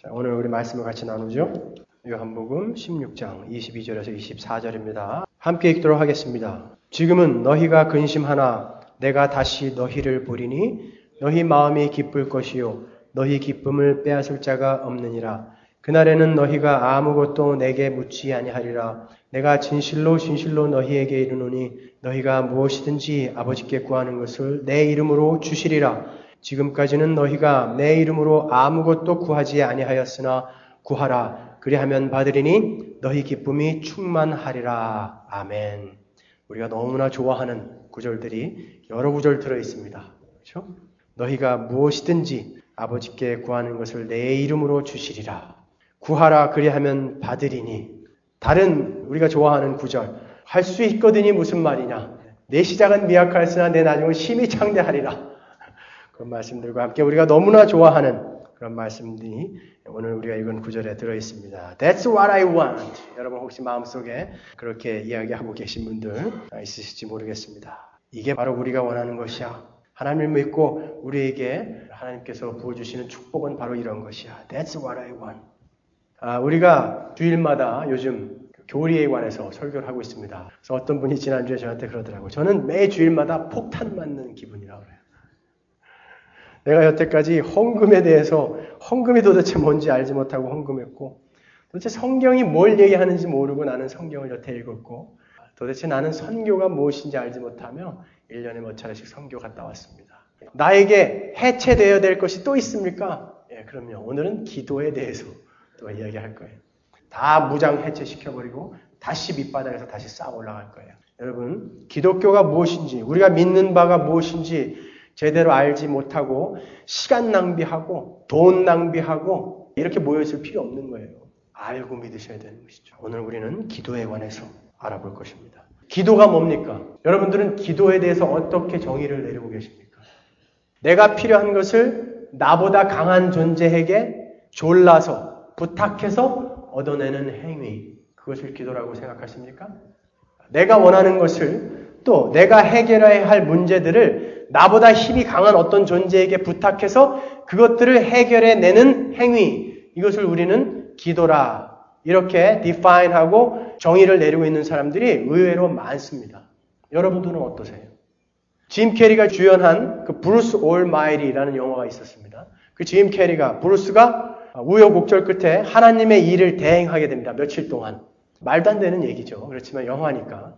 오늘 우리 말씀을 같이 나누죠. 요한복음 16장 22절에서 24절입니다. 함께 읽도록 하겠습니다. 지금은 너희가 근심하나 내가 다시 너희를 보리니 너희 마음이 기쁠 것이요 너희 기쁨을 빼앗을 자가 없느니라. 그날에는 너희가 아무것도 내게 묻지 아니하리라. 내가 진실로 진실로 너희에게 이르노니 너희가 무엇이든지 아버지께 구하는 것을 내 이름으로 주시리라. 지금까지는 너희가 내 이름으로 아무것도 구하지 아니하였으나 구하라. 그리하면 받으리니 너희 기쁨이 충만하리라. 아멘. 우리가 너무나 좋아하는 구절들이 여러 구절 들어있습니다. 그렇죠? 너희가 무엇이든지 아버지께 구하는 것을 내 이름으로 주시리라. 구하라. 그리하면 받으리니. 다른 우리가 좋아하는 구절. 할 수 있거든이 무슨 말이냐. 내 시작은 미약하였으나 내 나중은 심히 창대하리라. 그런 말씀들과 함께 우리가 너무나 좋아하는 그런 말씀들이 오늘 우리가 읽은 구절에 들어있습니다. That's what I want. 여러분 혹시 마음속에 그렇게 이야기하고 계신 분들 있으실지 모르겠습니다. 이게 바로 우리가 원하는 것이야. 하나님을 믿고 우리에게 하나님께서 부어주시는 축복은 바로 이런 것이야. That's what I want. 우리가 주일마다 요즘 교리에 관해서 설교를 하고 있습니다. 그래서 어떤 분이 지난주에 저한테 그러더라고요. 저는 매 주일마다 폭탄 맞는 기분이라고 그래요. 내가 여태까지 헌금에 대해서 헌금이 도대체 뭔지 알지 못하고 헌금했고 도대체 성경이 뭘 얘기하는지 모르고 나는 성경을 여태 읽었고 도대체 나는 선교가 무엇인지 알지 못하며 1년에 몇 차례씩 선교 갔다 왔습니다. 나에게 해체되어야 될 것이 또 있습니까? 예, 그럼요. 오늘은 기도에 대해서 또 이야기할 거예요. 다 무장 해체시켜버리고 다시 밑바닥에서 다시 쌓아 올라갈 거예요. 여러분, 기독교가 무엇인지 우리가 믿는 바가 무엇인지 제대로 알지 못하고 시간 낭비하고 돈 낭비하고 이렇게 모여있을 필요 없는 거예요. 알고 믿으셔야 되는 것이죠. 오늘 우리는 기도에 관해서 알아볼 것입니다. 기도가 뭡니까? 여러분들은 기도에 대해서 어떻게 정의를 내리고 계십니까? 내가 필요한 것을 나보다 강한 존재에게 졸라서 부탁해서 얻어내는 행위, 그것을 기도라고 생각하십니까? 내가 원하는 것을 또 내가 해결해야 할 문제들을 나보다 힘이 강한 어떤 존재에게 부탁해서 그것들을 해결해내는 행위, 이것을 우리는 기도라 이렇게 define하고 정의를 내리고 있는 사람들이 의외로 많습니다. 여러분들은 어떠세요? 짐 캐리가 주연한 그 브루스 올마이리라는 영화가 있었습니다. 그 짐 캐리가 브루스가 우여곡절 끝에 하나님의 일을 대행하게 됩니다. 며칠 동안. 말도 안 되는 얘기죠. 그렇지만 영화니까.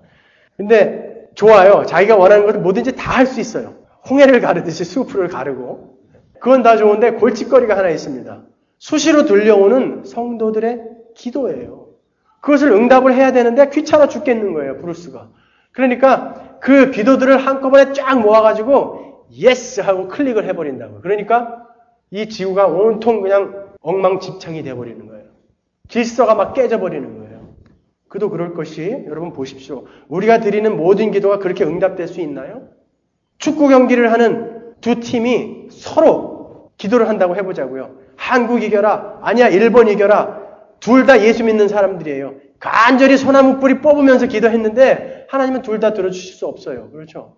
근데 좋아요. 자기가 원하는 것을 뭐든지 다 할 수 있어요. 홍해를 가르듯이 수풀을 가르고. 그건 다 좋은데 골칫거리가 하나 있습니다. 수시로 들려오는 성도들의 기도예요. 그것을 응답을 해야 되는데 귀찮아 죽겠는 거예요. 브루스가. 그러니까 그 기도들을 한꺼번에 쫙 모아가지고 예스 하고 클릭을 해버린다고요. 그러니까 이 지구가 온통 그냥 엉망진창이 돼버리는 거예요. 질서가 막 깨져버리는 거예요. 그도 그럴 것이 여러분 보십시오. 우리가 드리는 모든 기도가 그렇게 응답될 수 있나요? 축구 경기를 하는 두 팀이 서로 기도를 한다고 해보자고요. 한국 이겨라. 아니야 일본 이겨라. 둘 다 예수 믿는 사람들이에요. 간절히 소나무 뿌리 뽑으면서 기도했는데 하나님은 둘 다 들어주실 수 없어요. 그렇죠?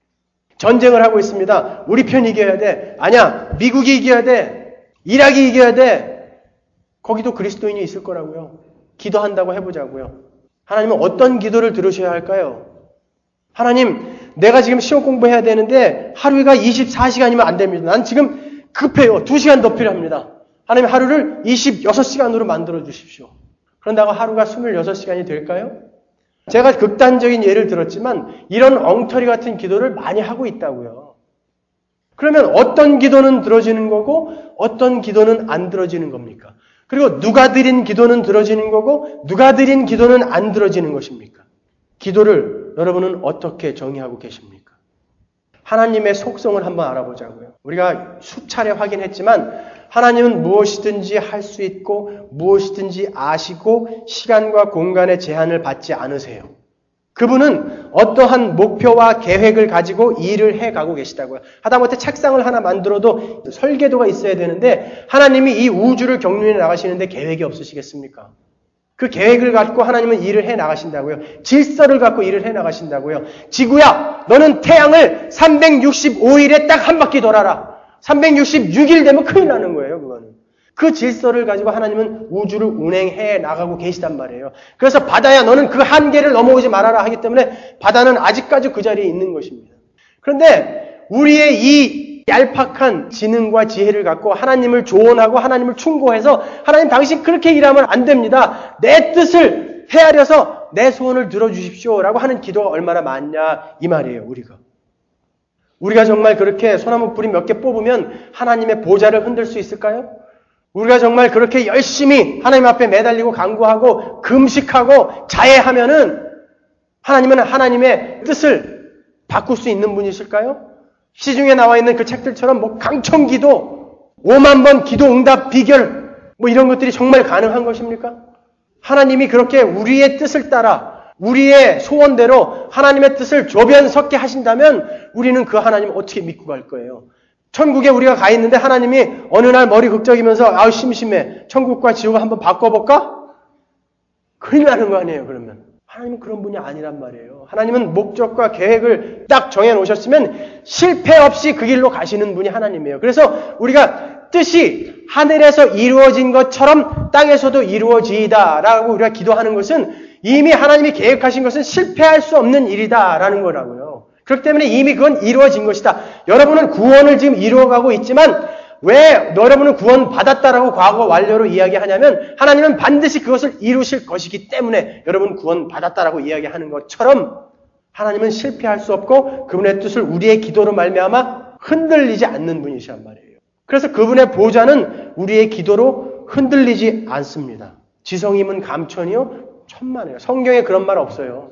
전쟁을 하고 있습니다. 우리 편 이겨야 돼. 아니야 미국이 이겨야 돼. 이라크 이겨야 돼. 거기도 그리스도인이 있을 거라고요. 기도한다고 해보자고요. 하나님은 어떤 기도를 들으셔야 할까요? 하나님, 내가 지금 시험 공부해야 되는데 하루가 24시간이면 안 됩니다. 난 지금 급해요. 2시간 더 필요합니다. 하나님 하루를 26시간으로 만들어 주십시오. 그런다고 하루가 26시간이 될까요? 제가 극단적인 예를 들었지만 이런 엉터리 같은 기도를 많이 하고 있다고요. 그러면 어떤 기도는 들어지는 거고 어떤 기도는 안 들어지는 겁니까? 그리고 누가 드린 기도는 들어지는 거고 누가 드린 기도는 안 들어지는 것입니까? 기도를 여러분은 어떻게 정의하고 계십니까? 하나님의 속성을 한번 알아보자고요. 우리가 수차례 확인했지만 하나님은 무엇이든지 할 수 있고 무엇이든지 아시고 시간과 공간의 제한을 받지 않으세요. 그분은 어떠한 목표와 계획을 가지고 일을 해가고 계시다고요. 하다못해 책상을 하나 만들어도 설계도가 있어야 되는데 하나님이 이 우주를 경륜해 나가시는데 계획이 없으시겠습니까? 그 계획을 갖고 하나님은 일을 해 나가신다고요. 질서를 갖고 일을 해 나가신다고요. 지구야, 너는 태양을 365일에 딱 한 바퀴 돌아라. 366일 되면 큰일 나는 거예요, 그거는. 그 질서를 가지고 하나님은 우주를 운행해 나가고 계시단 말이에요. 그래서 바다야 너는 그 한계를 넘어오지 말아라 하기 때문에 바다는 아직까지 그 자리에 있는 것입니다. 그런데 우리의 이 얄팍한 지능과 지혜를 갖고 하나님을 조언하고 하나님을 충고해서 하나님 당신 그렇게 일하면 안 됩니다. 내 뜻을 헤아려서 내 소원을 들어주십시오 라고 하는 기도가 얼마나 많냐 이 말이에요. 우리가 정말 그렇게 소나무 뿌리 몇 개 뽑으면 하나님의 보좌를 흔들 수 있을까요? 우리가 정말 그렇게 열심히 하나님 앞에 매달리고 간구하고 금식하고 자애하면은 하나님은 하나님의 뜻을 바꿀 수 있는 분이실까요? 시중에 나와 있는 그 책들처럼 뭐 강청기도, 5만 번 기도 응답 비결 뭐 이런 것들이 정말 가능한 것입니까? 하나님이 그렇게 우리의 뜻을 따라 우리의 소원대로 하나님의 뜻을 조변석게 하신다면 우리는 그 하나님 어떻게 믿고 갈 거예요? 천국에 우리가 가 있는데 하나님이 어느 날 머리 극적이면서 아우 심심해. 천국과 지옥을 한번 바꿔볼까? 큰일 나는 거 아니에요, 그러면. 하나님은 그런 분이 아니란 말이에요. 하나님은 목적과 계획을 딱 정해놓으셨으면 실패 없이 그 길로 가시는 분이 하나님이에요. 그래서 우리가 뜻이 하늘에서 이루어진 것처럼 땅에서도 이루어지이다라고 우리가 기도하는 것은 이미 하나님이 계획하신 것은 실패할 수 없는 일이다라는 거라고요. 그렇기 때문에 이미 그건 이루어진 것이다. 여러분은 구원을 지금 이루어가고 있지만 왜 여러분은 구원 받았다라고 과거 완료로 이야기하냐면 하나님은 반드시 그것을 이루실 것이기 때문에 여러분 구원 받았다라고 이야기하는 것처럼 하나님은 실패할 수 없고 그분의 뜻을 우리의 기도로 말미암아 흔들리지 않는 분이시란 말이에요. 그래서 그분의 보좌는 우리의 기도로 흔들리지 않습니다. 지성임은 감천이요 천만에요. 성경에 그런 말 없어요.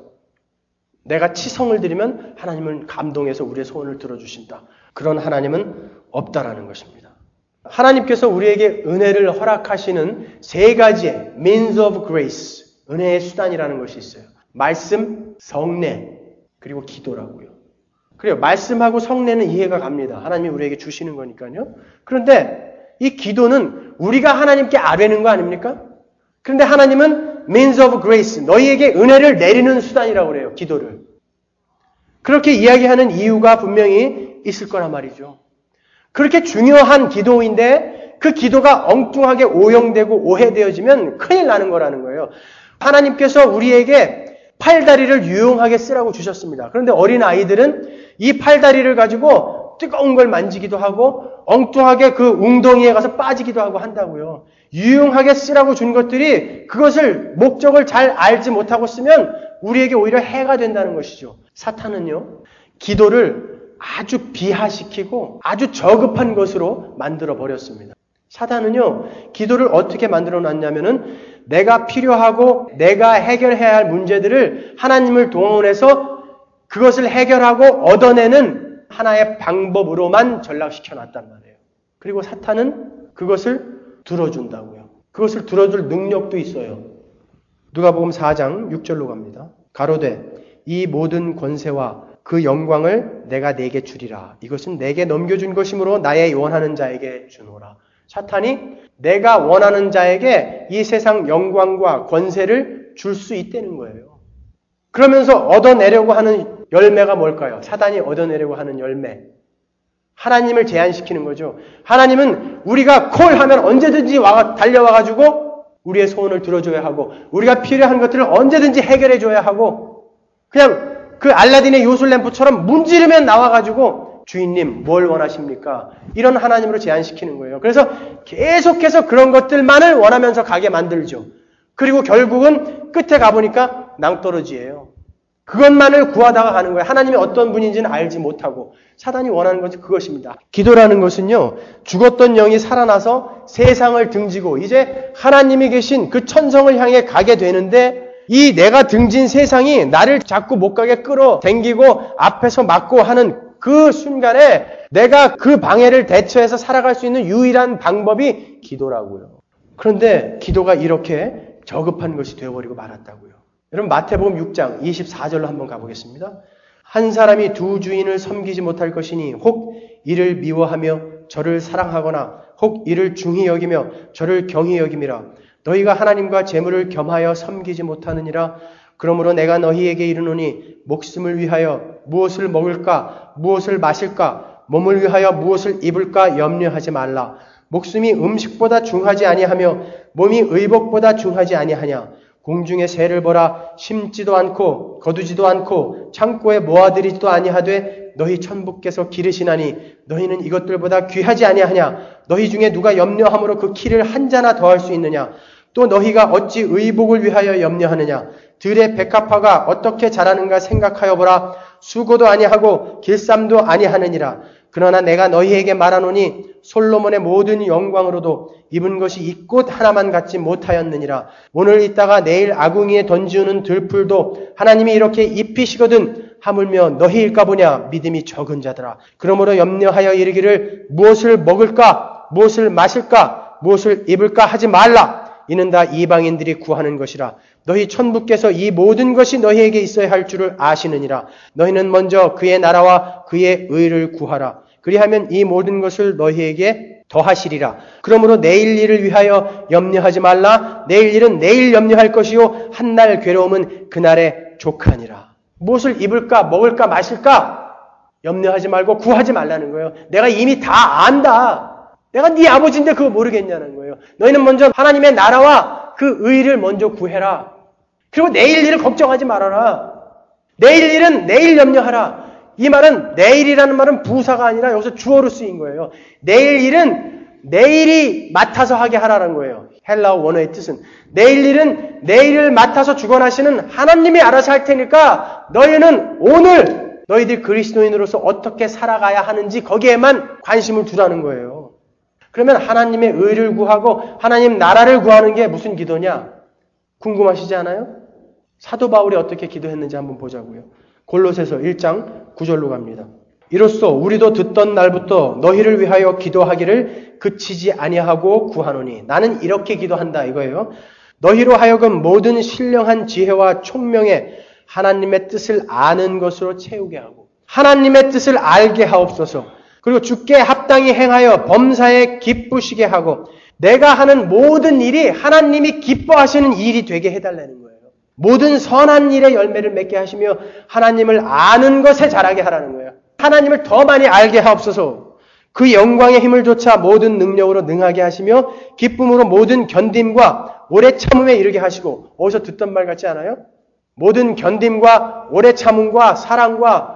내가 치성을 드리면 하나님은 감동해서 우리의 소원을 들어주신다. 그런 하나님은 없다라는 것입니다. 하나님께서 우리에게 은혜를 허락하시는 세 가지의 means of grace, 은혜의 수단이라는 것이 있어요. 말씀, 성례, 그리고 기도라고요. 그래요. 말씀하고 성례는 이해가 갑니다. 하나님이 우리에게 주시는 거니까요. 그런데 이 기도는 우리가 하나님께 아뢰는 거 아닙니까? 그런데 하나님은 means of grace, 너희에게 은혜를 내리는 수단이라고 그래요. 기도를. 그렇게 이야기하는 이유가 분명히 있을 거란 말이죠. 그렇게 중요한 기도인데 그 기도가 엉뚱하게 오용되고 오해되어지면 큰일 나는 거라는 거예요. 하나님께서 우리에게 팔다리를 유용하게 쓰라고 주셨습니다. 그런데 어린 아이들은 이 팔다리를 가지고 뜨거운 걸 만지기도 하고 엉뚱하게 그 웅덩이에 가서 빠지기도 하고 한다고요. 유용하게 쓰라고 준 것들이 그것을 목적을 잘 알지 못하고 쓰면 우리에게 오히려 해가 된다는 것이죠. 사탄은요, 기도를 아주 비하시키고 아주 저급한 것으로 만들어 버렸습니다. 사탄은요, 기도를 어떻게 만들어 놨냐면은 내가 필요하고 내가 해결해야 할 문제들을 하나님을 동원해서 그것을 해결하고 얻어내는 하나의 방법으로만 전락시켜 놨단 말이에요. 그리고 사탄은 그것을 들어준다고요. 그것을 들어줄 능력도 있어요. 누가복음 4장 6절로 갑니다. 가로되 이 모든 권세와 그 영광을 내가 내게 주리라. 이것은 내게 넘겨준 것이므로 나의 원하는 자에게 주노라. 사탄이 내가 원하는 자에게 이 세상 영광과 권세를 줄 수 있다는 거예요. 그러면서 얻어내려고 하는 열매가 뭘까요? 사탄이 얻어내려고 하는 열매. 하나님을 제한시키는 거죠. 하나님은 우리가 콜하면 언제든지 달려와가지고 우리의 소원을 들어줘야 하고 우리가 필요한 것들을 언제든지 해결해줘야 하고 그냥 그 알라딘의 요술램프처럼 문지르면 나와가지고 주인님 뭘 원하십니까? 이런 하나님으로 제한시키는 거예요. 그래서 계속해서 그런 것들만을 원하면서 가게 만들죠. 그리고 결국은 끝에 가보니까 낭떠러지예요. 그것만을 구하다가 가는 거예요. 하나님이 어떤 분인지는 알지 못하고 사단이 원하는 것이 그것입니다. 기도라는 것은요, 죽었던 영이 살아나서 세상을 등지고 이제 하나님이 계신 그 천성을 향해 가게 되는데 이 내가 등진 세상이 나를 자꾸 못 가게 끌어당기고 앞에서 막고 하는 그 순간에 내가 그 방해를 대처해서 살아갈 수 있는 유일한 방법이 기도라고요. 그런데 기도가 이렇게 저급한 것이 되어버리고 말았다고요. 여러분 마태복음 6장 24절로 한번 가보겠습니다. 한 사람이 두 주인을 섬기지 못할 것이니 혹 이를 미워하며 저를 사랑하거나 혹 이를 중히 여기며 저를 경히 여김이라. 너희가 하나님과 재물을 겸하여 섬기지 못하느니라. 그러므로 내가 너희에게 이르노니 목숨을 위하여 무엇을 먹을까 무엇을 마실까 몸을 위하여 무엇을 입을까 염려하지 말라. 목숨이 음식보다 중하지 아니하며 몸이 의복보다 중하지 아니하냐. 공중의 새를 보라. 심지도 않고 거두지도 않고 창고에 모아들이지도 아니하되 너희 천부께서 기르시나니 너희는 이것들보다 귀하지 아니하냐. 너희 중에 누가 염려함으로 그 키를 한 자나 더할 수 있느냐. 또 너희가 어찌 의복을 위하여 염려하느냐. 들의 백합화가 어떻게 자라는가 생각하여 보라. 수고도 아니하고 길쌈도 아니하느니라. 그러나 내가 너희에게 말하노니 솔로몬의 모든 영광으로도 입은 것이 이 꽃 하나만 갖지 못하였느니라. 오늘 있다가 내일 아궁이에 던지우는 들풀도 하나님이 이렇게 입히시거든 하물며 너희일까 보냐. 믿음이 적은 자들아. 그러므로 염려하여 이르기를 무엇을 먹을까 무엇을 마실까 무엇을 입을까 하지 말라. 이는 다 이방인들이 구하는 것이라. 너희 천부께서 이 모든 것이 너희에게 있어야 할 줄을 아시느니라. 너희는 먼저 그의 나라와 그의 의를 구하라. 그리하면 이 모든 것을 너희에게 더하시리라. 그러므로 내일 일을 위하여 염려하지 말라. 내일 일은 내일 염려할 것이요 한날 괴로움은 그날에 족하니라. 무엇을 입을까 먹을까 마실까 염려하지 말고 구하지 말라는 거예요. 내가 이미 다 안다. 내가 네 아버지인데 그거 모르겠냐는 거예요. 너희는 먼저 하나님의 나라와 그 의를 먼저 구해라. 그리고 내일 일을 걱정하지 말아라. 내일 일은 내일 염려하라. 이 말은 내일이라는 말은 부사가 아니라 여기서 주어로 쓰인 거예요. 내일 일은 내일이 맡아서 하게 하라는 거예요. 헬라어 원어의 뜻은 내일 일은 내일을 맡아서 주관하시는 하나님이 알아서 할 테니까 너희는 오늘 너희들 그리스도인으로서 어떻게 살아가야 하는지 거기에만 관심을 두라는 거예요. 그러면 하나님의 의를 구하고 하나님 나라를 구하는 게 무슨 기도냐? 궁금하시지 않아요? 사도 바울이 어떻게 기도했는지 한번 보자고요. 골로새서 1장 9절로 갑니다. 이로써 우리도 듣던 날부터 너희를 위하여 기도하기를 그치지 아니하고 구하노니 나는 이렇게 기도한다 이거예요. 너희로 하여금 모든 신령한 지혜와 총명에 하나님의 뜻을 아는 것으로 채우게 하고 하나님의 뜻을 알게 하옵소서. 그리고 주께 합당히 행하여 범사에 기쁘시게 하고 내가 하는 모든 일이 하나님이 기뻐하시는 일이 되게 해달라는 거예요. 모든 선한 일의 열매를 맺게 하시며 하나님을 아는 것에 자라게 하라는 거예요. 하나님을 더 많이 알게 하옵소서. 그 영광의 힘을 좇아 모든 능력으로 능하게 하시며 기쁨으로 모든 견딤과 오래 참음에 이르게 하시고 어디서 듣던 말 같지 않아요? 모든 견딤과 오래 참음과 사랑과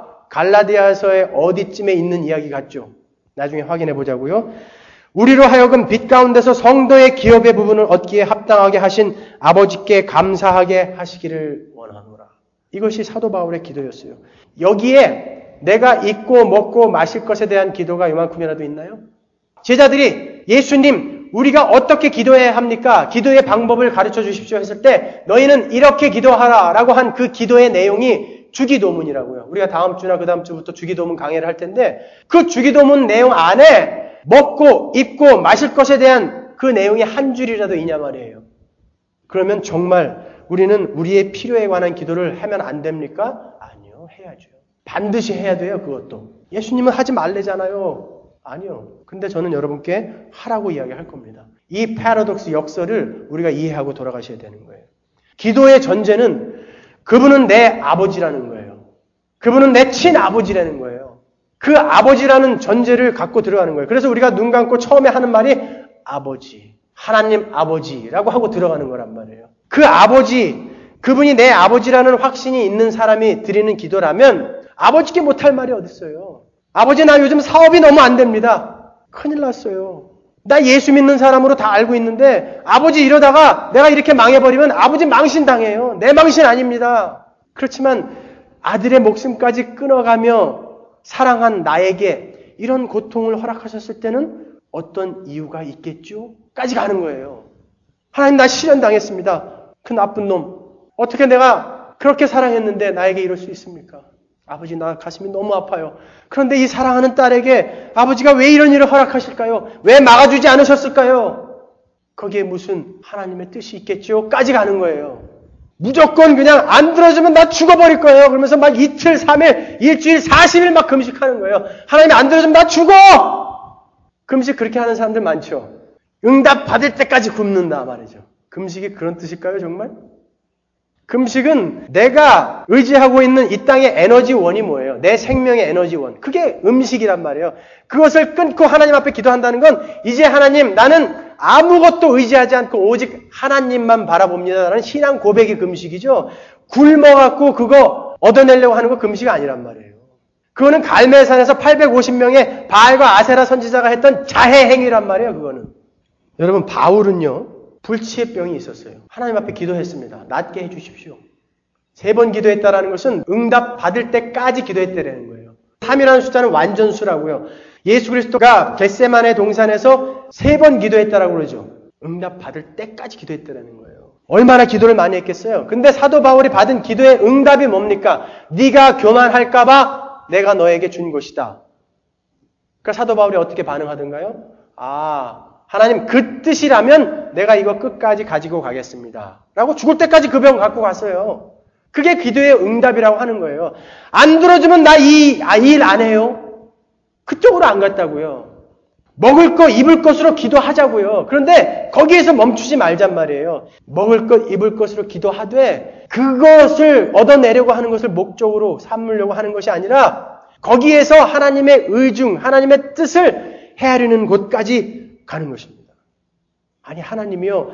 갈라디아서의 어디쯤에 있는 이야기 같죠? 나중에 확인해 보자고요. 우리로 하여금 빛 가운데서 성도의 기업의 부분을 얻기에 합당하게 하신 아버지께 감사하게 하시기를 원하노라. 이것이 사도 바울의 기도였어요. 여기에 내가 입고 먹고 마실 것에 대한 기도가 이만큼이라도 있나요? 제자들이 예수님 우리가 어떻게 기도해야 합니까? 기도의 방법을 가르쳐 주십시오 했을 때 너희는 이렇게 기도하라 라고 한 그 기도의 내용이 주기도문이라고요. 우리가 다음 주나 그 다음 주부터 주기도문 강의를 할 텐데 그 주기도문 내용 안에 먹고 입고 마실 것에 대한 그 내용이 한 줄이라도 있냐 말이에요. 그러면 정말 우리는 우리의 필요에 관한 기도를 하면 안 됩니까? 아니요. 해야죠. 반드시 해야 돼요. 그것도. 예수님은 하지 말래잖아요. 아니요. 근데 저는 여러분께 하라고 이야기할 겁니다. 이 패러독스 역설을 우리가 이해하고 돌아가셔야 되는 거예요. 기도의 전제는 그분은 내 아버지라는 거예요. 그분은 내 친아버지라는 거예요. 그 아버지라는 전제를 갖고 들어가는 거예요. 그래서 우리가 눈 감고 처음에 하는 말이 아버지, 하나님 아버지라고 하고 들어가는 거란 말이에요. 그 아버지, 그분이 내 아버지라는 확신이 있는 사람이 드리는 기도라면 아버지께 못할 말이 어딨어요. 아버지 나 요즘 사업이 너무 안 됩니다. 큰일 났어요. 나 예수 믿는 사람으로 다 알고 있는데 아버지 이러다가 내가 이렇게 망해버리면 아버지 망신당해요. 내 망신 아닙니다. 그렇지만 아들의 목숨까지 끊어가며 사랑한 나에게 이런 고통을 허락하셨을 때는 어떤 이유가 있겠죠? 까지 가는 거예요. 하나님 나 실현당했습니다. 그 나쁜 놈. 어떻게 내가 그렇게 사랑했는데 나에게 이럴 수 있습니까? 아버지 나 가슴이 너무 아파요. 그런데 이 사랑하는 딸에게 아버지가 왜 이런 일을 허락하실까요? 왜 막아주지 않으셨을까요? 거기에 무슨 하나님의 뜻이 있겠죠? 까지 가는 거예요. 무조건 그냥 안 들어주면 나 죽어버릴 거예요. 그러면서 막 이틀, 3일, 일주일, 40일 막 금식하는 거예요. 하나님이 안 들어주면 나 죽어! 금식 그렇게 하는 사람들 많죠. 응답 받을 때까지 굶는다 말이죠. 금식이 그런 뜻일까요 정말? 금식은 내가 의지하고 있는 이 땅의 에너지원이 뭐예요? 내 생명의 에너지원. 그게 음식이란 말이에요. 그것을 끊고 하나님 앞에 기도한다는 건 이제 하나님 나는 아무것도 의지하지 않고 오직 하나님만 바라봅니다라는 신앙 고백이 금식이죠. 굶어갖고 그거 얻어내려고 하는 거 금식이 아니란 말이에요. 그거는 갈멜산에서 850명의 바알과 아세라 선지자가 했던 자해 행위란 말이에요. 그거는. 여러분 바울은요. 불치의 병이 있었어요. 하나님 앞에 기도했습니다. 낫게 해주십시오. 3번 기도했다라는 것은 응답 받을 때까지 기도했다라는 거예요. 3이라는 숫자는 완전수라고요. 예수 그리스도가 겟세마네 동산에서 3번 기도했다라고 그러죠. 응답 받을 때까지 기도했다라는 거예요. 얼마나 기도를 많이 했겠어요. 근데 사도 바울이 받은 기도의 응답이 뭡니까? 네가 교만할까 봐 내가 너에게 준 것이다. 그러니까 사도 바울이 어떻게 반응하던가요? 하나님 그 뜻이라면 내가 이거 끝까지 가지고 가겠습니다. 라고 죽을 때까지 그 병 갖고 갔어요. 그게 기도의 응답이라고 하는 거예요. 안 들어주면 나 이 일 안 해요. 그쪽으로 안 갔다고요. 먹을 것, 입을 것으로 기도하자고요. 그런데 거기에서 멈추지 말잔 말이에요. 먹을 것, 입을 것으로 기도하되 그것을 얻어내려고 하는 것을 목적으로 삼으려고 하는 것이 아니라 거기에서 하나님의 의중, 하나님의 뜻을 헤아리는 곳까지 가는 것입니다. 아니 하나님이요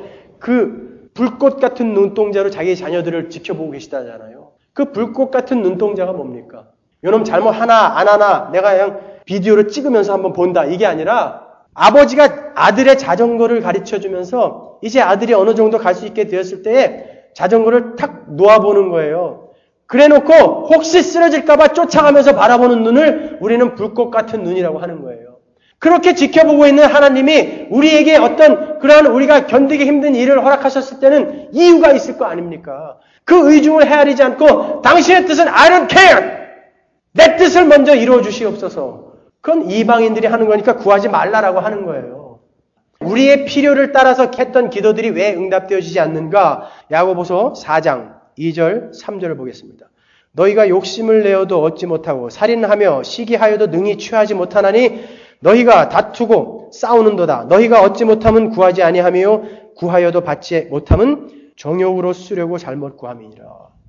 그 불꽃 같은 눈동자로 자기 자녀들을 지켜보고 계시다잖아요. 그 불꽃 같은 눈동자가 뭡니까? 요놈 잘못 하나 안 하나 내가 그냥 비디오를 찍으면서 한번 본다 이게 아니라 아버지가 아들의 자전거를 가르쳐주면서 이제 아들이 어느 정도 갈 수 있게 되었을 때에 자전거를 탁 놓아보는 거예요. 그래놓고 혹시 쓰러질까봐 쫓아가면서 바라보는 눈을 우리는 불꽃 같은 눈이라고 하는 거예요. 그렇게 지켜보고 있는 하나님이 우리에게 어떤 그러한 우리가 견디기 힘든 일을 허락하셨을 때는 이유가 있을 거 아닙니까? 그 의중을 헤아리지 않고 당신의 뜻은 I don't care! 내 뜻을 먼저 이루어 주시옵소서. 그건 이방인들이 하는 거니까 구하지 말라라고 하는 거예요. 우리의 필요를 따라서 했던 기도들이 왜 응답되어지지 않는가? 야고보서 4장 2절 3절을 보겠습니다. 너희가 욕심을 내어도 얻지 못하고 살인하며 시기하여도 능히 취하지 못하나니 너희가 다투고 싸우는도다. 너희가 얻지 못함은 구하지 아니하며 구하여도 받지 못함은 정욕으로 쓰려고 잘못 구함이니라.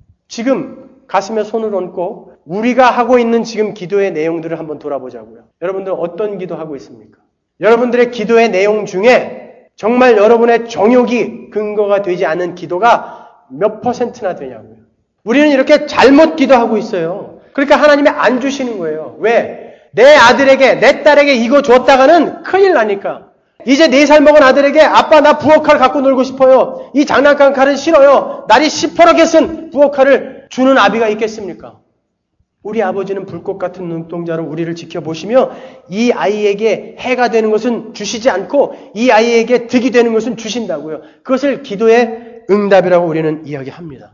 지금 가슴에 손을 얹고 우리가 하고 있는 지금 기도의 내용들을 한번 돌아보자고요. 여러분들 어떤 기도하고 있습니까? 여러분들의 기도의 내용 중에 정말 여러분의 정욕이 근거가 되지 않은 기도가 몇 %나 되냐고요. 우리는 이렇게 잘못 기도하고 있어요. 그러니까 하나님이 안 주시는 거예요. 왜? 내 아들에게, 내 딸에게 이거 줬다가는 큰일 나니까. 이제 4살 먹은 아들에게 아빠 나 부엌칼 갖고 놀고 싶어요. 이 장난감 칼은 싫어요. 날이 시퍼렇게 쓴 부엌칼을 주는 아비가 있겠습니까? 우리 아버지는 불꽃 같은 눈동자로 우리를 지켜보시며 이 아이에게 해가 되는 것은 주시지 않고 이 아이에게 득이 되는 것은 주신다고요. 그것을 기도의 응답이라고 우리는 이야기합니다.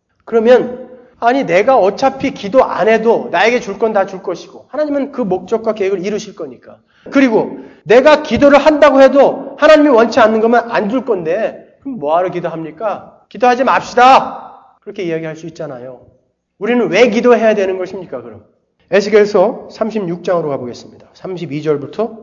그러면 아니 내가 어차피 기도 안 해도 나에게 줄 건 다 줄 것이고 하나님은 그 목적과 계획을 이루실 거니까. 그리고 내가 기도를 한다고 해도 하나님이 원치 않는 거면 안 줄 건데 그럼 뭐하러 기도합니까? 기도하지 맙시다. 그렇게 이야기할 수 있잖아요. 우리는 왜 기도해야 되는 것입니까? 그럼 에스겔서 36장으로 가보겠습니다. 32절부터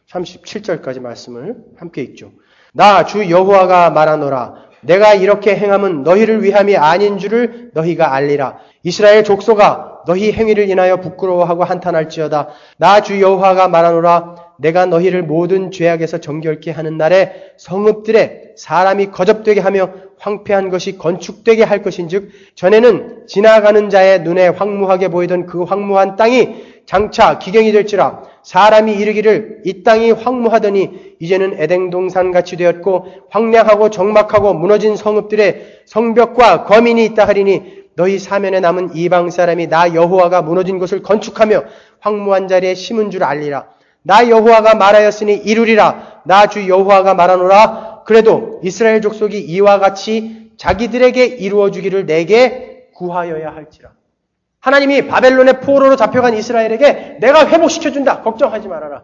37절까지 말씀을 함께 읽죠. 나 주 여호와가 말하노라. 내가 이렇게 행함은 너희를 위함이 아닌 줄을 너희가 알리라. 이스라엘 족속아 너희 행위를 인하여 부끄러워하고 한탄할지어다. 나 주 여호와가 말하노라. 내가 너희를 모든 죄악에서 정결케 하는 날에 성읍들에 사람이 거접되게 하며 황폐한 것이 건축되게 할 것인즉 전에는 지나가는 자의 눈에 황무하게 보이던 그 황무한 땅이 장차 기경이 될지라. 사람이 이르기를 이 땅이 황무하더니 이제는 에덴 동산같이 되었고 황량하고 적막하고 무너진 성읍들의 성벽과 거민이 있다 하리니 너희 사면에 남은 이방 사람이 나 여호와가 무너진 곳을 건축하며 황무한 자리에 심은 줄 알리라. 나 여호와가 말하였으니 이루리라. 나 주 여호와가 말하노라. 그래도 이스라엘 족속이 이와 같이 자기들에게 이루어주기를 내게 구하여야 할지라. 하나님이 바벨론의 포로로 잡혀간 이스라엘에게 내가 회복시켜준다. 걱정하지 말아라.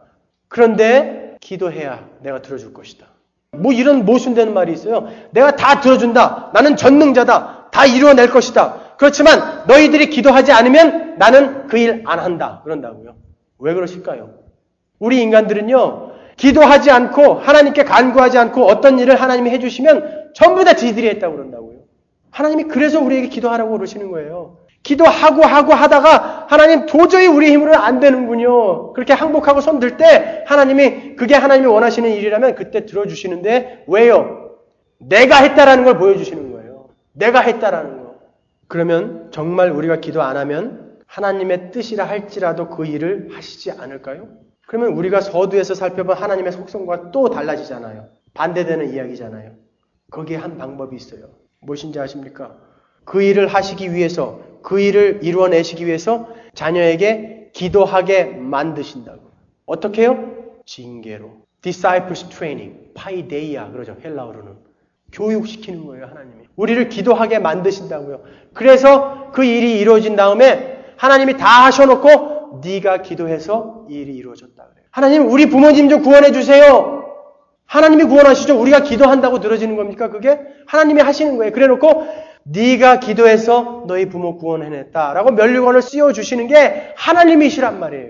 그런데 기도해야 내가 들어줄 것이다. 뭐 이런 모순되는 말이 있어요. 내가 다 들어준다. 나는 전능자다. 다 이루어낼 것이다. 그렇지만 너희들이 기도하지 않으면 나는 그 일 안 한다. 그런다고요. 왜 그러실까요? 우리 인간들은요. 기도하지 않고 하나님께 간구하지 않고 어떤 일을 하나님이 해주시면 전부 다 지들이 했다고 그런다고요. 하나님이 그래서 우리에게 기도하라고 그러시는 거예요. 기도하고 하다가 하나님 도저히 우리 힘으로는 안 되는군요. 그렇게 항복하고 손 들 때 하나님이 그게 하나님이 원하시는 일이라면 그때 들어주시는데 왜요? 내가 했다라는 걸 보여주시는 거예요. 내가 했다라는 거. 그러면 정말 우리가 기도 안 하면 하나님의 뜻이라 할지라도 그 일을 하시지 않을까요? 그러면 우리가 서두에서 살펴본 하나님의 속성과 또 달라지잖아요. 반대되는 이야기잖아요. 거기에 한 방법이 있어요. 무엇인지 아십니까? 그 일을 하시기 위해서, 그 일을 이루어내시기 위해서 자녀에게 기도하게 만드신다고. 어떻게 해요? 징계로. Disciples training, paideia 그러죠. 헬라어로는. 교육시키는 거예요, 하나님이. 우리를 기도하게 만드신다고요. 그래서 그 일이 이루어진 다음에 하나님이 다 하셔놓고 네가 기도해서 이 일이 이루어졌다 그래요. 하나님, 우리 부모님 좀 구원해 주세요. 하나님이 구원하시죠. 우리가 기도한다고 들어지는 겁니까? 그게 하나님이 하시는 거예요. 그래놓고 네가 기도해서 너희 부모 구원해냈다라고 면류관을 씌워주시는 게 하나님이시란 말이에요.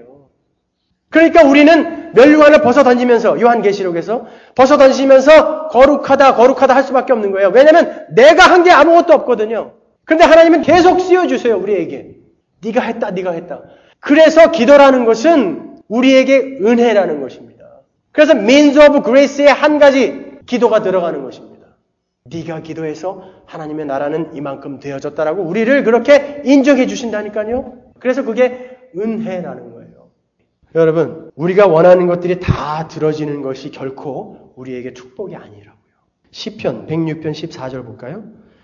그러니까 우리는 면류관을 벗어던지면서 요한계시록에서 벗어던지면서 거룩하다 할 수밖에 없는 거예요. 왜냐하면 내가 한 게 아무것도 없거든요. 그런데 하나님은 계속 씌워주세요. 우리에게. 네가 했다. 그래서 기도라는 것은 우리에게 은혜라는 것입니다. 그래서 means of grace의 한 가지 기도가 들어가는 것입니다. 네가 기도해서 하나님의 나라는 이만큼 되어졌다라고 우리를 그렇게 인정해 주신다니까요. 그래서 그게 은혜라는 거예요. 여러분, 우리가 원하는 것들이 다 들어지는 것이 결코 우리에게 축복이 아니라고요. 시편 106편 14절 볼까요?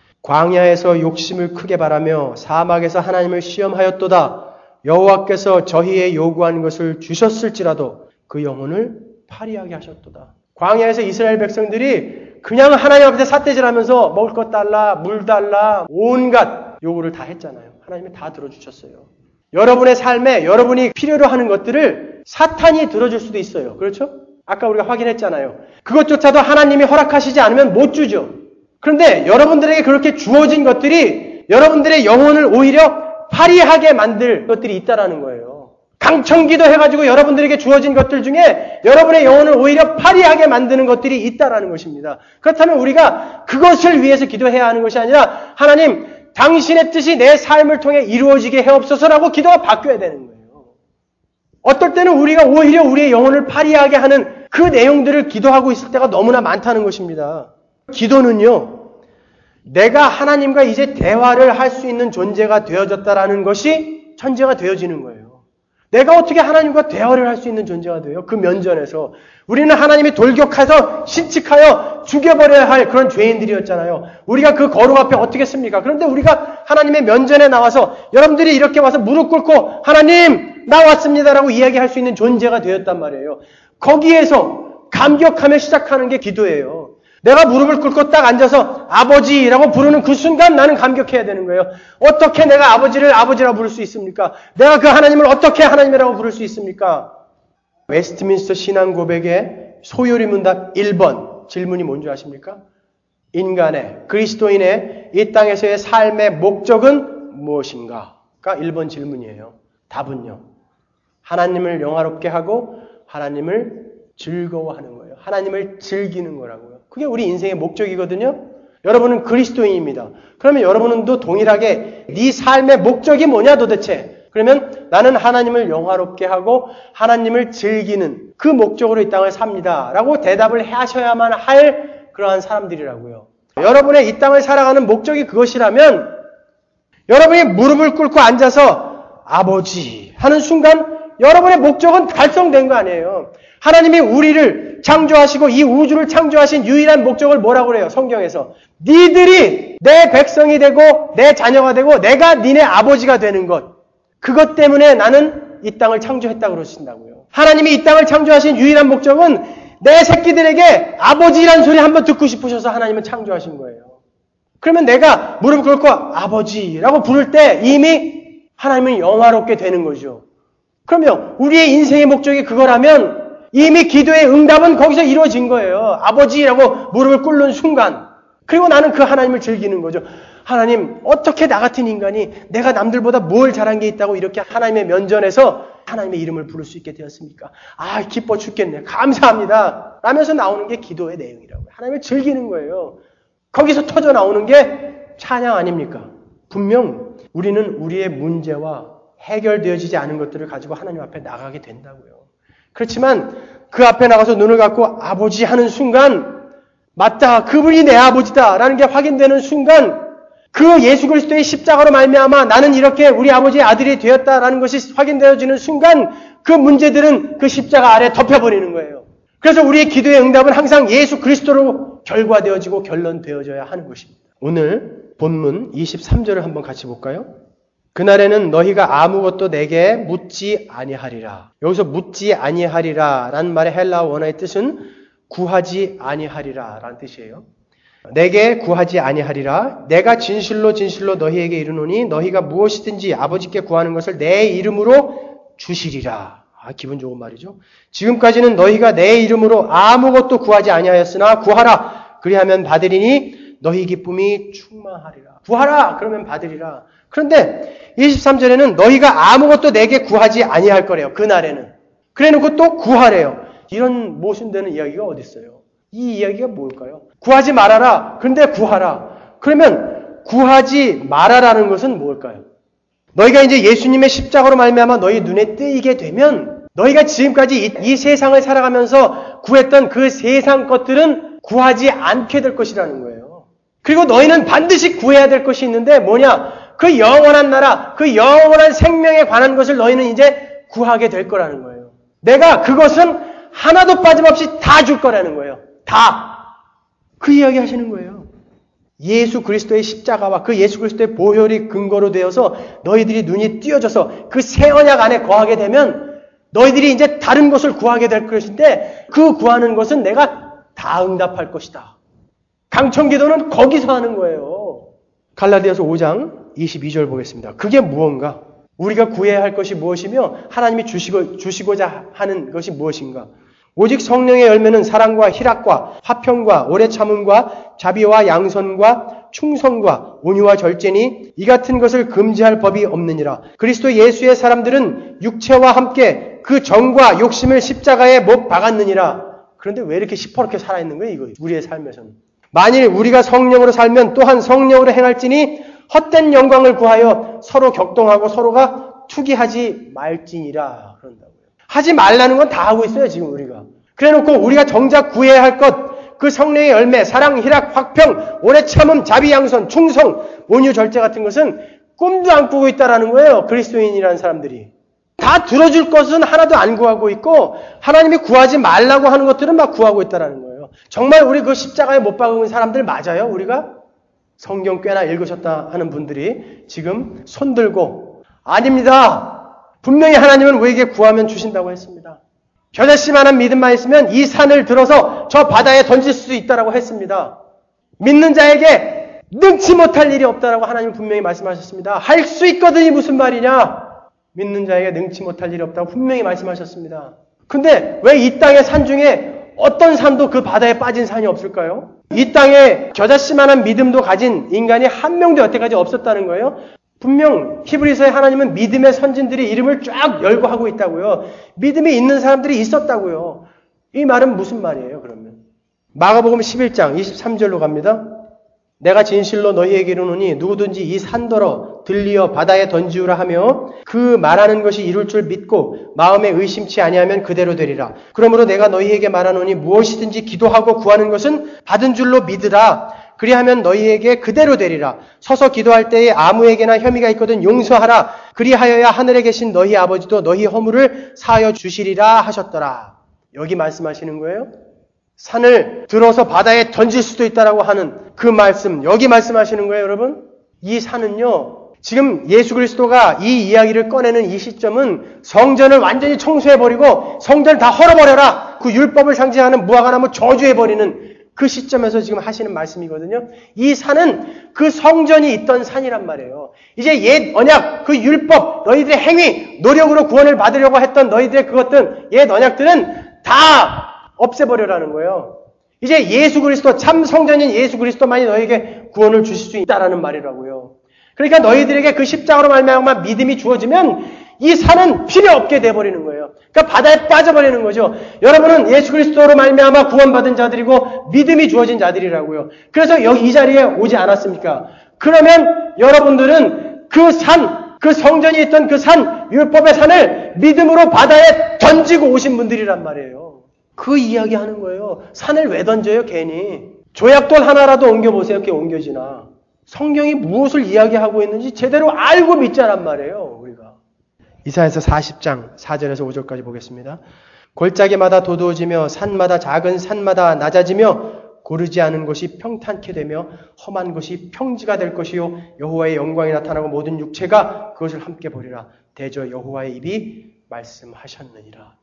광야에서 욕심을 크게 바라며 사막에서 하나님을 시험하였도다. 여호와께서 저희의 요구한 것을 주셨을지라도 그 영혼을 파리하게 하셨도다. 광야에서 이스라엘 백성들이 그냥 하나님 앞에 삿대질하면서 먹을 것 달라, 물 달라, 온갖 요구를 다 했잖아요. 하나님이 다 들어주셨어요. 여러분의 삶에 여러분이 필요로 하는 것들을 사탄이 들어줄 수도 있어요. 그렇죠? 아까 우리가 확인했잖아요. 그것조차도 하나님이 허락하시지 않으면 못 주죠. 그런데 여러분들에게 그렇게 주어진 것들이 여러분들의 영혼을 오히려 파리하게 만들 것들이 있다라는 거예요. 강청기도 해가지고 여러분들에게 주어진 것들 중에 여러분의 영혼을 오히려 파리하게 만드는 것들이 있다라는 것입니다. 그렇다면 우리가 그것을 위해서 기도해야 하는 것이 아니라 하나님, 당신의 뜻이 내 삶을 통해 이루어지게 해옵소서라고 기도가 바뀌어야 되는 거예요. 어떨 때는 우리가 오히려 우리의 영혼을 파리하게 하는 그 내용들을 기도하고 있을 때가 너무나 많다는 것입니다. 기도는요, 내가 하나님과 이제 대화를 할 수 있는 존재가 되어졌다라는 것이 전제가 되어지는 거예요. 내가 어떻게 하나님과 대화를 할 수 있는 존재가 돼요? 그 면전에서. 우리는 하나님이 돌격해서 신칙하여 죽여버려야 할 그런 죄인들이었잖아요. 우리가 그 거룩 앞에 어떻게 씁니까? 그런데 우리가 하나님의 면전에 나와서 여러분들이 이렇게 와서 무릎 꿇고 하나님 나 왔습니다라고 이야기할 수 있는 존재가 되었단 말이에요. 거기에서 감격하며 시작하는 게 기도예요. 내가 무릎을 꿇고 딱 앉아서 아버지라고 부르는 그 순간 나는 감격해야 되는 거예요. 어떻게 내가 아버지를 아버지라고 부를 수 있습니까? 내가 그 하나님을 어떻게 하나님이라고 부를 수 있습니까? 웨스트민스터 신앙고백의 소요리 문답 1번 질문이 뭔지 아십니까? 인간의, 그리스도인의 이 땅에서의 삶의 목적은 무엇인가? 가 1번 질문이에요. 답은요, 하나님을 영화롭게 하고 하나님을 즐거워하는 거예요. 하나님을 즐기는 거라고요. 그게 우리 인생의 목적이거든요. 여러분은 그리스도인입니다. 그러면 여러분도 동일하게 네 삶의 목적이 뭐냐 도대체? 그러면 나는 하나님을 영화롭게 하고 하나님을 즐기는 그 목적으로 이 땅을 삽니다. 라고 대답을 하셔야만 할 그러한 사람들이라고요. 여러분의 이 땅을 살아가는 목적이 그것이라면 여러분이 무릎을 꿇고 앉아서 아버지 하는 순간 여러분의 목적은 달성된 거 아니에요. 하나님이 우리를 창조하시고 이 우주를 창조하신 유일한 목적을 뭐라고 그래요? 성경에서. 니들이 내 백성이 되고 내 자녀가 되고 내가 니네 아버지가 되는 것. 그것 때문에 나는 이 땅을 창조했다고 그러신다고요. 하나님이 이 땅을 창조하신 유일한 목적은 내 새끼들에게 아버지라는 소리 한번 듣고 싶으셔서 하나님은 창조하신 거예요. 그러면 내가 무릎 꿇고 아버지라고 부를 때 이미 하나님은 영화롭게 되는 거죠. 그러면 우리의 인생의 목적이 그거라면 이미 기도의 응답은 거기서 이루어진 거예요. 아버지라고 무릎을 꿇는 순간. 그리고 나는 그 하나님을 즐기는 거죠. 하나님, 어떻게 나 같은 인간이 내가 남들보다 뭘 잘한 게 있다고 이렇게 하나님의 면전에서 하나님의 이름을 부를 수 있게 되었습니까? 아, 기뻐 죽겠네. 감사합니다. 라면서 나오는 게 기도의 내용이라고요. 하나님을 즐기는 거예요. 거기서 터져 나오는 게 찬양 아닙니까? 분명 우리는 우리의 문제와 해결되어지지 않은 것들을 가지고 하나님 앞에 나가게 된다고요. 그렇지만 그 앞에 나가서 눈을 감고 아버지 하는 순간, 맞다, 그분이 내 아버지다 라는 게 확인되는 순간, 그 예수 그리스도의 십자가로 말미암아 나는 이렇게 우리 아버지의 아들이 되었다라는 것이 확인되어지는 순간, 그 문제들은 그 십자가 아래 덮여버리는 거예요. 그래서 우리의 기도의 응답은 항상 예수 그리스도로 결과되어지고 결론되어져야 하는 것입니다. 오늘 본문 23절을 한번 같이 볼까요? 그날에는 너희가 아무것도 내게 묻지 아니하리라. 여기서 묻지 아니하리라 라는 말의 헬라어 원어의 뜻은 구하지 아니하리라 라는 뜻이에요. 내게 구하지 아니하리라. 내가 진실로 진실로 너희에게 이르노니 너희가 무엇이든지 아버지께 구하는 것을 내 이름으로 주시리라. 기분 좋은 말이죠. 지금까지는 너희가 내 이름으로 아무것도 구하지 아니하였으나 구하라. 그리하면 받으리니 너희 기쁨이 충만하리라. 구하라. 그러면 받으리라. 그런데 23절에는 너희가 아무것도 내게 구하지 아니할 거래요. 그날에는. 그래놓고 또 구하래요. 이런 모순되는 이야기가 어디 있어요? 이 이야기가 뭘까요? 구하지 말아라. 그런데 구하라. 그러면 구하지 말아라는 것은 뭘까요? 너희가 이제 예수님의 십자가로 말미암아 너희 눈에 띄게 되면 너희가 지금까지 이 세상을 살아가면서 구했던 그 세상 것들은 구하지 않게 될 것이라는 거예요. 그리고 너희는 반드시 구해야 될 것이 있는데 뭐냐? 그 영원한 나라, 그 영원한 생명에 관한 것을 너희는 이제 구하게 될 거라는 거예요. 내가 그것은 하나도 빠짐없이 다 줄 거라는 거예요. 다. 그 이야기 하시는 거예요. 예수 그리스도의 십자가와 그 예수 그리스도의 보혈이 근거로 되어서 너희들이 눈이 띄어져서 그 새 언약 안에 거하게 되면 너희들이 이제 다른 것을 구하게 될 것인데 그 구하는 것은 내가 다 응답할 것이다. 강청기도는 거기서 하는 거예요. 갈라디아서 5장 22절 보겠습니다. 그게 무언가? 우리가 구해야 할 것이 무엇이며 하나님이 주시고자 하는 것이 무엇인가? 오직 성령의 열매는 사랑과 희락과 화평과 오래 참음과 자비와 양선과 충성과 온유와 절제니 이 같은 것을 금지할 법이 없느니라. 그리스도 예수의 사람들은 육체와 함께 그 정과 욕심을 십자가에 못 박았느니라. 그런데 왜 이렇게 시퍼렇게 살아있는 거예요? 이거 우리의 삶에서는. 만일 우리가 성령으로 살면 또한 성령으로 행할지니 헛된 영광을 구하여 서로 격동하고 서로가 투기하지 말지니라. 그런다고요. 하지 말라는 건 다 하고 있어요, 지금 우리가. 그래놓고 우리가 정작 구해야 할 것, 그 성령의 열매, 사랑, 희락, 화평, 오래 참음, 자비, 양선, 충성, 온유, 절제 같은 것은 꿈도 안 꾸고 있다라는 거예요. 그리스도인이라는 사람들이. 다 들어줄 것은 하나도 안 구하고 있고 하나님이 구하지 말라고 하는 것들은 막 구하고 있다라는 거예요. 정말 우리 그 십자가에 못 박은 사람들 맞아요? 우리가? 성경 꽤나 읽으셨다 하는 분들이 지금 손들고 아닙니다. 분명히 하나님은 우리에게 구하면 주신다고 했습니다. 겨자씨만한 믿음만 있으면 이 산을 들어서 저 바다에 던질 수 있다라고 했습니다. 믿는 자에게 능치 못할 일이 없다라고 하나님 분명히 말씀하셨습니다. 할 수 있거든이 무슨 말이냐? 믿는 자에게 능치 못할 일이 없다고 분명히 말씀하셨습니다. 근데 왜 이 땅의 산 중에 어떤 산도 그 바다에 빠진 산이 없을까요? 이 땅에 겨자씨만한 믿음도 가진 인간이 한 명도 여태까지 없었다는 거예요. 분명 히브리서에 하나님은 믿음의 선진들이 이름을 쫙 열거하고 있다고요. 믿음이 있는 사람들이 있었다고요. 이 말은 무슨 말이에요, 그러면? 마가복음 11장 23절로 갑니다. 내가 진실로 너희에게 이르노니 누구든지 이 산더러 들리어 바다에 던지우라 하며 그 말하는 것이 이룰 줄 믿고 마음에 의심치 아니하면 그대로 되리라. 그러므로 내가 너희에게 말하노니 무엇이든지 기도하고 구하는 것은 받은 줄로 믿으라. 그리하면 너희에게 그대로 되리라. 서서 기도할 때에 아무에게나 혐의가 있거든 용서하라. 그리하여야 하늘에 계신 너희 아버지도 너희 허물을 사하여 주시리라 하셨더라. 여기 말씀하시는 거예요. 산을 들어서 바다에 던질 수도 있다라고 하는 그 말씀, 여기 말씀하시는 거예요, 여러분. 이 산은요, 지금 예수 그리스도가 이 이야기를 꺼내는 이 시점은 성전을 완전히 청소해버리고 성전을 다 헐어버려라. 그 율법을 상징하는 무화과나무 저주해버리는 그 시점에서 지금 하시는 말씀이거든요. 이 산은 그 성전이 있던 산이란 말이에요. 이제 옛 언약, 그 율법, 너희들의 행위, 노력으로 구원을 받으려고 했던 너희들의 그것들, 옛 언약들은 다 없애버려라는 거예요. 이제 예수 그리스도, 참 성전인 예수 그리스도만이 너에게 구원을 주실 수 있다라는 말이라고요. 그러니까 너희들에게 그 십자가로 말미암아 믿음이 주어지면 이 산은 필요 없게 돼버리는 거예요. 그러니까 바다에 빠져버리는 거죠. 여러분은 예수 그리스도로 말미암아 구원받은 자들이고 믿음이 주어진 자들이라고요. 그래서 여기 이 자리에 오지 않았습니까? 그러면 여러분들은 그 성전이 있던 그 산, 율법의 산을 믿음으로 바다에 던지고 오신 분들이란 말이에요. 그 이야기 하는 거예요. 산을 왜 던져요, 괜히? 조약돌 하나라도 옮겨보세요. 그게 옮겨지나. 성경이 무엇을 이야기하고 있는지 제대로 알고 믿자란 말이에요, 우리가. 이사야서 40장 4절에서 5절까지 보겠습니다. 골짜기마다 도두어지며 산마다 작은 산마다 낮아지며 고르지 않은 것이 평탄케 되며 험한 것이 평지가 될 것이요 여호와의 영광이 나타나고 모든 육체가 그것을 함께 보리라. 대저 여호와의 입이 말씀하셨느니라.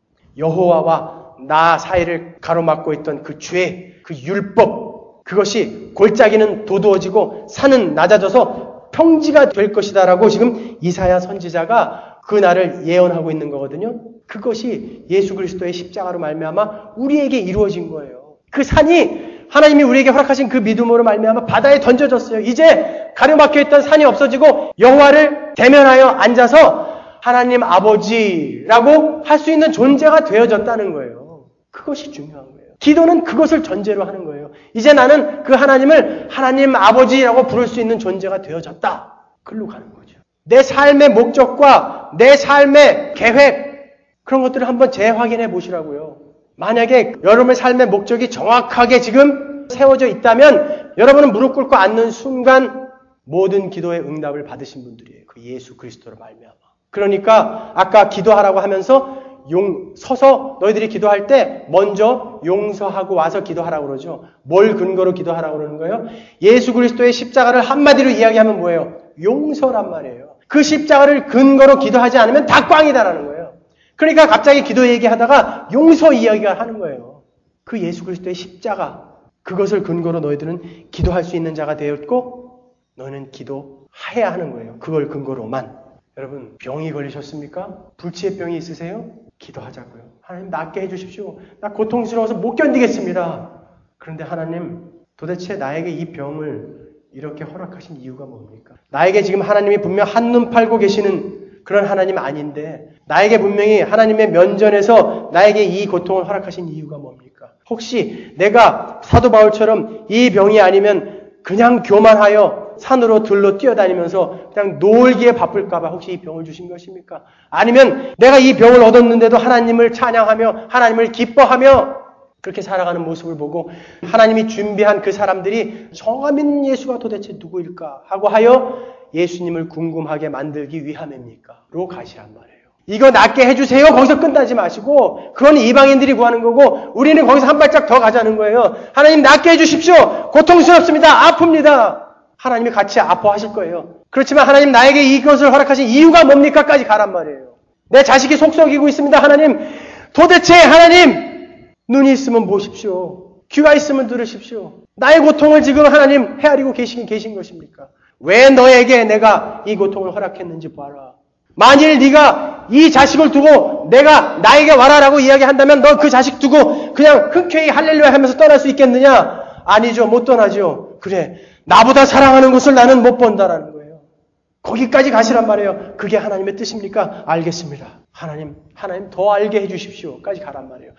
여호와와 나 사이를 가로막고 있던 그 죄, 그 율법, 그것이 골짜기는 도두어지고 산은 낮아져서 평지가 될 것이다라고 지금 이사야 선지자가 그 날을 예언하고 있는 거거든요. 그것이 예수 그리스도의 십자가로 말미암아 우리에게 이루어진 거예요. 그 산이 하나님이 우리에게 허락하신 그 믿음으로 말미암아 바다에 던져졌어요. 이제 가로막혀 있던 산이 없어지고 여호와를 대면하여 앉아서 하나님 아버지라고 할 수 있는 존재가 되어졌다는 거예요. 그것이 중요한 거예요. 기도는 그것을 전제로 하는 거예요. 이제 나는 그 하나님을 하나님 아버지라고 부를 수 있는 존재가 되어졌다. 그걸로 가는 거죠. 내 삶의 목적과 내 삶의 계획, 그런 것들을 한번 재확인해 보시라고요. 만약에 여러분의 삶의 목적이 정확하게 지금 세워져 있다면 여러분은 무릎 꿇고 앉는 순간 모든 기도의 응답을 받으신 분들이에요. 그 예수 그리스도로 말미암아. 그러니까 아까 기도하라고 하면서 서서 너희들이 기도할 때 먼저 용서하고 와서 기도하라고 그러죠. 뭘 근거로 기도하라고 그러는 거예요? 예수 그리스도의 십자가를 한마디로 이야기하면 뭐예요? 용서란 말이에요. 그 십자가를 근거로 기도하지 않으면 다 꽝이다라는 거예요. 그러니까 갑자기 기도 얘기하다가 용서 이야기가 하는 거예요. 그 예수 그리스도의 십자가, 그것을 근거로 너희들은 기도할 수 있는 자가 되었고 너희는 기도해야 하는 거예요. 그걸 근거로만. 여러분, 병이 걸리셨습니까? 불치의 병이 있으세요? 기도하자고요. 하나님 낫게 해주십시오. 나 고통스러워서 못 견디겠습니다. 그런데 하나님, 도대체 나에게 이 병을 이렇게 허락하신 이유가 뭡니까? 나에게 지금 하나님이 분명 한눈 팔고 계시는 그런 하나님 아닌데 나에게 분명히 하나님의 면전에서 나에게 이 고통을 허락하신 이유가 뭡니까? 혹시 내가 사도 바울처럼 이 병이 아니면 그냥 교만하여 산으로 들로 뛰어다니면서 그냥 놀기에 바쁠까 봐 혹시 이 병을 주신 것입니까? 아니면 내가 이 병을 얻었는데도 하나님을 찬양하며 하나님을 기뻐하며 그렇게 살아가는 모습을 보고 하나님이 준비한 그 사람들이 정함 있는 예수가 도대체 누구일까 하고 하여 예수님을 궁금하게 만들기 위함입니까? 로 가시란 말이에요. 이거 낫게 해주세요. 거기서 끝나지 마시고 그건 이방인들이 구하는 거고 우리는 거기서 한 발짝 더 가자는 거예요. 하나님 낫게 해주십시오. 고통스럽습니다. 아픕니다. 하나님이 같이 아파하실 거예요. 그렇지만 하나님 나에게 이것을 허락하신 이유가 뭡니까? 까지 가란 말이에요. 내 자식이 속썩이고 있습니다. 하나님 도대체 하나님 눈이 있으면 보십시오. 귀가 있으면 들으십시오. 나의 고통을 지금 하나님 헤아리고 계신 것입니까? 왜 너에게 내가 이 고통을 허락했는지 봐라. 만일 네가 이 자식을 두고 내가 나에게 와라라고 이야기한다면 너 그 자식 두고 그냥 흔쾌히 할렐루야 하면서 떠날 수 있겠느냐? 아니죠. 못 떠나죠. 그래. 나보다 사랑하는 것을 나는 못 본다라는 거예요. 거기까지 가시란 말이에요. 그게 하나님의 뜻입니까? 알겠습니다. 하나님 더 알게 해주십시오. 까지 가란 말이에요.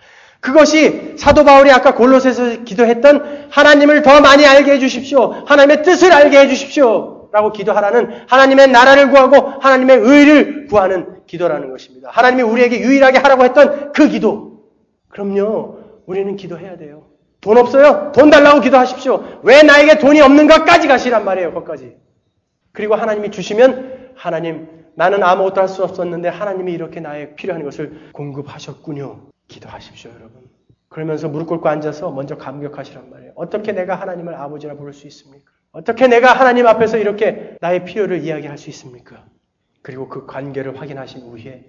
그것이 사도 바울이 아까 골로새서 기도했던 하나님을 더 많이 알게 해주십시오. 하나님의 뜻을 알게 해주십시오. 라고 기도하라는 하나님의 나라를 구하고 하나님의 의를 구하는 기도라는 것입니다. 하나님이 우리에게 유일하게 하라고 했던 그 기도. 그럼요. 우리는 기도해야 돼요. 돈 없어요? 돈 달라고 기도하십시오. 왜 나에게 돈이 없는가까지 가시란 말이에요. 거기까지. 그리고 하나님이 주시면 하나님 나는 아무것도 할 수 없었는데 하나님이 이렇게 나의 필요한 것을 공급하셨군요. 기도하십시오, 여러분. 그러면서 무릎 꿇고 앉아서 먼저 감격하시란 말이에요. 어떻게 내가 하나님을 아버지라 부를 수 있습니까? 어떻게 내가 하나님 앞에서 이렇게 나의 필요를 이야기할 수 있습니까? 그리고 그 관계를 확인하신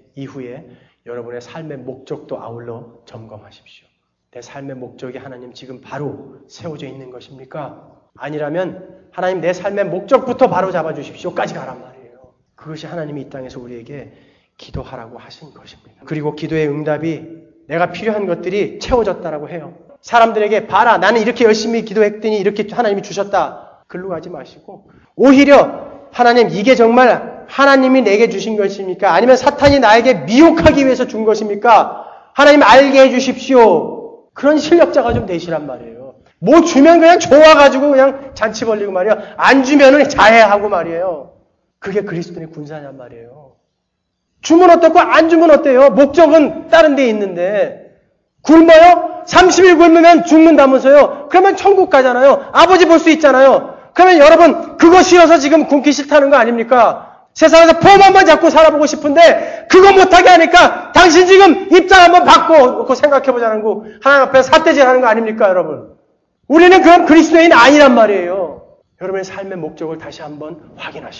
이후에 여러분의 삶의 목적도 아울러 점검하십시오. 내 삶의 목적이 하나님 지금 바로 세워져 있는 것입니까? 아니라면 하나님 내 삶의 목적부터 바로 잡아주십시오까지 가란 말이에요. 그것이 하나님이 이 땅에서 우리에게 기도하라고 하신 것입니다. 그리고 기도의 응답이 내가 필요한 것들이 채워졌다라고 해요. 사람들에게 봐라 나는 이렇게 열심히 기도했더니 이렇게 하나님이 주셨다. 글로 가지 마시고 오히려 하나님 이게 정말 하나님이 내게 주신 것입니까? 아니면 사탄이 나에게 미혹하기 위해서 준 것입니까? 하나님 알게 해주십시오. 그런 실력자가 좀 되시란 말이에요. 뭐 주면 그냥 좋아가지고 그냥 잔치 벌리고 말이야. 안 주면은 자해하고 말이에요. 그게 그리스도인의 군사냔 말이에요. 주면 어떻고 안 주면 어때요? 목적은 다른 데 있는데. 굶어요? 30일 굶으면 죽는다면서요. 그러면 천국 가잖아요. 아버지 볼 수 있잖아요. 그러면 여러분 그거 싫어서 지금 굶기 싫다는 거 아닙니까? 세상에서 폼한번 잡고 살아보고 싶은데 그거 못하게 하니까 당신 지금 입장 한번 바꿔 생각해보자는 거 하나님 앞에 삿대질하는 거 아닙니까 여러분? 우리는 그럼 그리스도인 아니란 말이에요. 여러분의 삶의 목적을 다시 한번 확인하시고